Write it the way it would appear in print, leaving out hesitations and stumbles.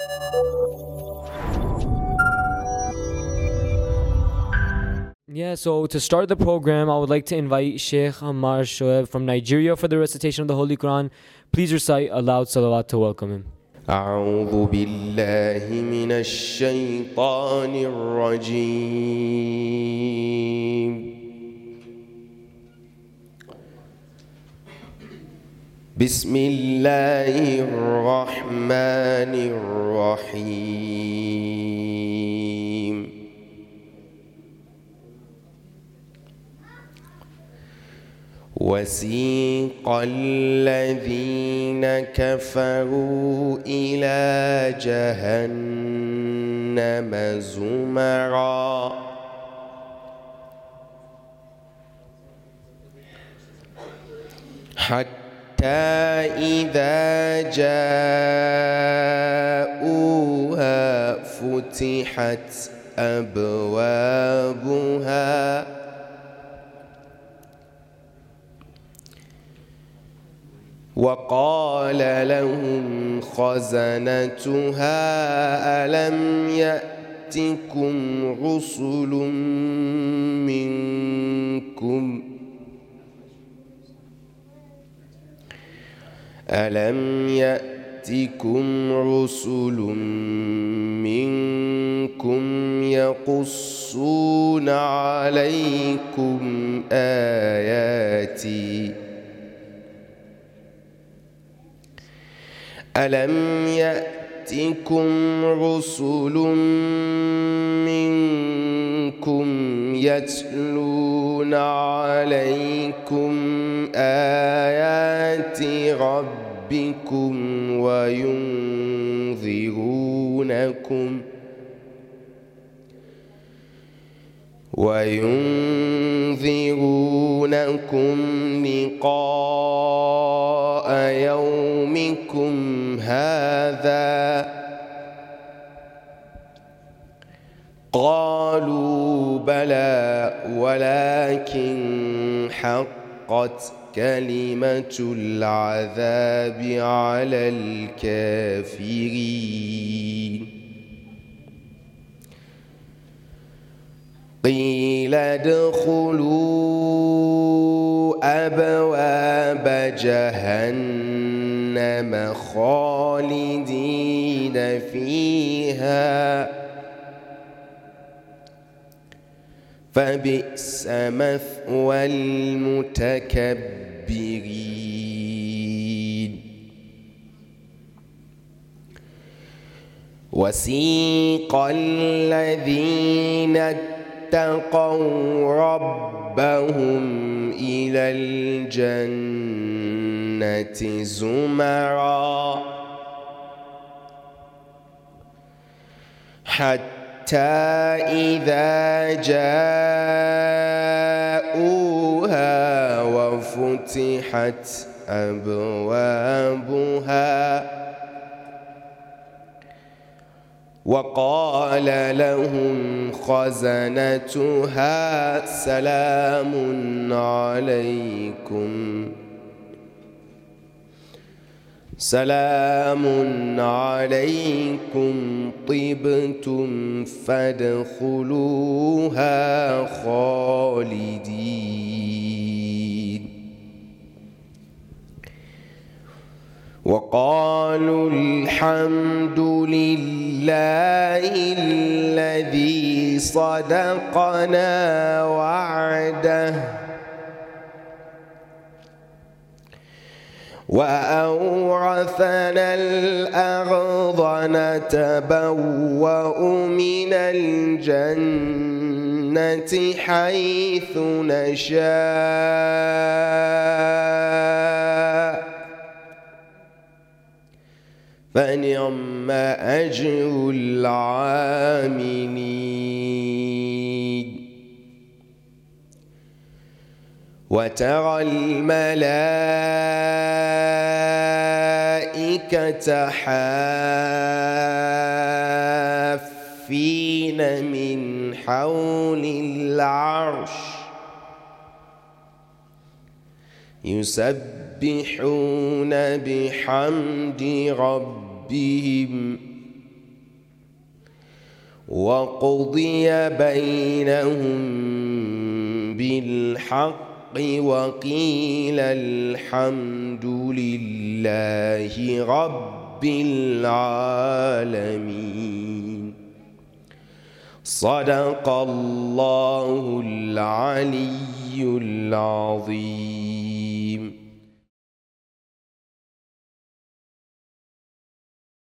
Yeah, so to start the program, I would like to invite Sheikh Ammar Shoaib from Nigeria for the recitation of the Holy Quran. Please recite a loud salawat to welcome him. أعوذ بالله من الشيطان الرجيم. بسم الله الرحمن الرحيم. وسيق الذين كفروا إلى جهنم زمرا حتى إذا جاءوها فتحت أبوابها وقال لهم خزنتها ألم يأتكم رسل منكم يقصون عليكم آياتي ألم يأتكم رسل منكم يتلون عليكم آيات ربكم وينذرونكم لقاء يومكم هذا قالوا بلى ولكن حقت كلمة العذاب على الكافرين قيل ادخلوا أبواب جهنم خالدين فيها فبئس مثوى المتكبرين وسيق الذين اتقوا ربهم إلى الجنة زمرا حتى إذا جاءوها وفتحت أبوابها وقال لهم خزنتها سلام عليكم طبتم فادخلوها خالدين وقالوا الحمد لله الذي صدقنا وعده وأورثنا الأرض نتبوأ من الجنة حيث نشاء فنعم أجر العاملين وترى الملائكة حافين من حول العرش يسبحون بحمد ربهم وقضي بينهم بالحق وقيل الحمد لله رب العالمين. صدق الله العلي العظيم.